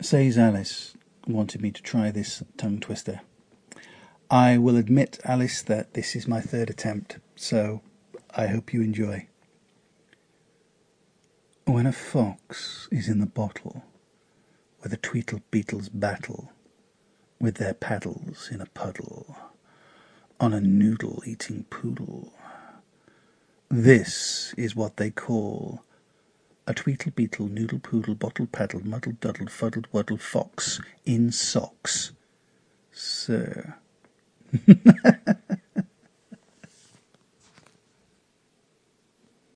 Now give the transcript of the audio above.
Says Alice wanted me to try this tongue twister. I will admit, Alice, that this is my third attempt, so I hope you enjoy. When a fox is in the bottle, where the tweedle beetles battle, with their paddles in a puddle, on a noodle-eating poodle, this is what they call a tweedle beetle, noodle poodle, bottle paddle, muddle duddle, fuddled wuddle fox in socks, sir.